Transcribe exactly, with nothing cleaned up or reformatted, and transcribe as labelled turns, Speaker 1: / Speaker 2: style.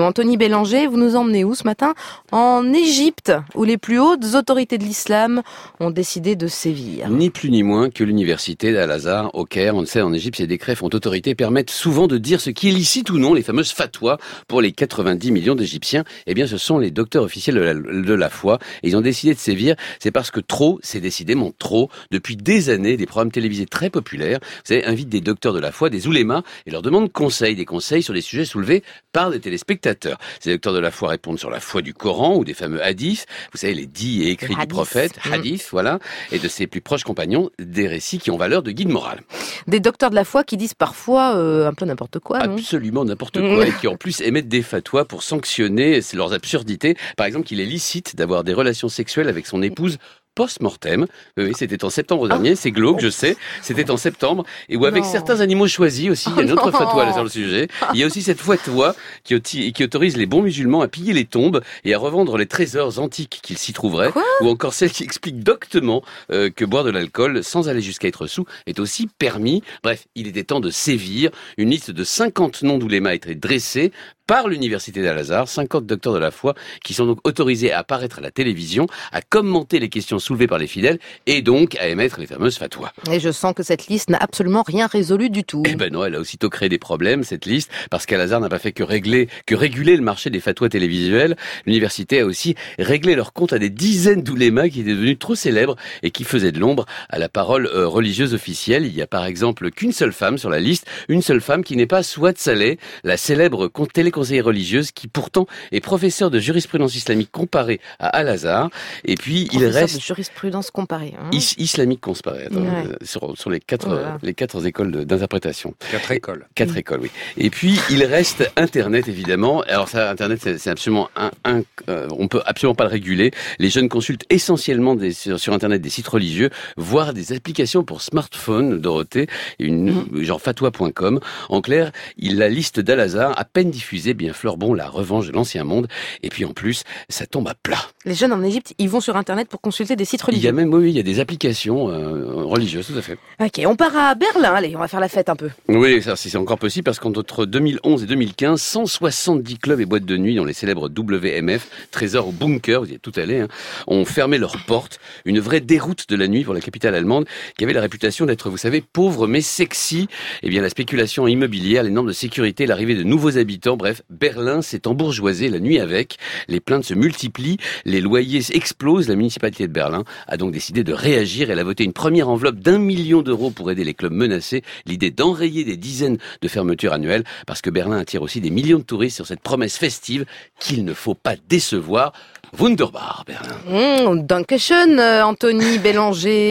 Speaker 1: Anthony Bélanger, vous nous emmenez où ce matin? En Égypte, où les plus hautes autorités de l'islam ont décidé de sévir.
Speaker 2: Ni plus ni moins que l'université d'Al-Azhar au Caire. On le sait, en Égypte, ces décrets font autorité, permettent souvent de dire ce qui est licite ou non, les fameuses fatwas pour les quatre-vingt-dix millions d'Égyptiens. Eh bien, ce sont les docteurs officiels de la, de la foi. Et ils ont décidé de sévir. C'est parce que trop, c'est décidément trop. Depuis des années, des programmes télévisés très populaires, vous savez, invitent des docteurs de la foi, des oulémas, et leur demandent conseils, des conseils sur des sujets soulevés par des téléspectateurs. Ces docteurs de la foi répondent sur la foi du Coran ou des fameux hadiths. Vous savez, les dits et écrits du prophète, mmh. hadiths, voilà, et de ses plus proches compagnons, des récits qui ont valeur de guide moral.
Speaker 1: Des docteurs de la foi qui disent parfois euh, un peu n'importe quoi, non?
Speaker 2: Absolument n'importe quoi, et qui en plus émettent des fatwas pour sanctionner leurs absurdités. Par exemple, qu'il est licite d'avoir des relations sexuelles avec son épouse post-mortem. Oui, c'était en septembre dernier. C'est glauque, je sais. C'était en septembre. Et où avec non. certains animaux choisis aussi, il y a une autre fatwa sur le sujet. Il y a aussi cette fatwa qui, qui autorise les bons musulmans à piller les tombes et à revendre les trésors antiques qu'ils s'y trouveraient. Quoi ou encore celle qui explique doctement euh, que boire de l'alcool sans aller jusqu'à être sous est aussi permis. Bref, il était temps de sévir. Une liste de cinquante noms d'oulémas a été dressée par l'université d'Al-Azhar, cinquante docteurs de la foi qui sont donc autorisés à apparaître à la télévision, à commenter les questions soulevées par les fidèles et donc à émettre les fameuses fatwas.
Speaker 1: Et je sens que cette liste n'a absolument rien résolu du tout.
Speaker 2: Eh ben non, elle a aussitôt créé des problèmes, cette liste, parce qu'Al-Azhar n'a pas fait que régler, que réguler le marché des fatwas télévisuels. L'université a aussi réglé leur compte à des dizaines d'oulémas qui étaient devenus trop célèbres et qui faisaient de l'ombre à la parole euh, religieuse officielle. Il y a par exemple qu'une seule femme sur la liste, une seule femme qui n'est pas Souad Saleh, la célèbre téléconseillère religieuse qui pourtant est professeur de jurisprudence islamique comparée à Al-Azhar. Et puis
Speaker 1: professeur
Speaker 2: il reste
Speaker 1: de jurisprudence comparée. Hein.
Speaker 2: Is- islamique comparée attends, ouais. euh, sur, sur les quatre voilà. euh, les quatre écoles de, d'interprétation.
Speaker 3: Quatre écoles.
Speaker 2: Quatre mmh. écoles, oui. Et puis il reste Internet évidemment. Alors ça, Internet, c'est, c'est absolument un, un euh, on peut absolument pas le réguler. Les jeunes consultent essentiellement des, sur, sur Internet des sites religieux, voire des applications pour smartphone. Dorothée, une mmh. genre fatwa point com. En clair, il la liste d'Al-Azhar à peine diffusée. Bien Fleurbon, la revanche de l'ancien monde. Et puis en plus, ça tombe à plat.
Speaker 1: Les jeunes en Égypte, ils vont sur Internet pour consulter des sites religieux.
Speaker 2: Il y a même, oui, il y a des applications euh, religieuses, tout à fait.
Speaker 1: Ok, on part à Berlin. Allez, on va faire la fête un peu.
Speaker 2: Oui, ça, c'est encore possible parce qu'entre deux mille onze et deux mille quinze, cent soixante-dix clubs et boîtes de nuit, dont les célèbres W M F, Trésor ou Bunker, vous y êtes tout allé, hein, ont fermé leurs portes. Une vraie déroute de la nuit pour la capitale allemande, qui avait la réputation d'être, vous savez, pauvre mais sexy. Eh bien, la spéculation immobilière, les normes de sécurité, l'arrivée de nouveaux habitants, bref, Berlin s'est embourgeoisé la nuit avec. Les plaintes se multiplient, les loyers explosent. La municipalité de Berlin a donc décidé de réagir. Elle a voté une première enveloppe d'un million d'euros pour aider les clubs menacés. L'idée d'enrayer des dizaines de fermetures annuelles, parce que Berlin attire aussi des millions de touristes sur cette promesse festive qu'il ne faut pas décevoir. Wunderbar, Berlin.
Speaker 1: Mmh, Dankeschön, Anthony Bélanger.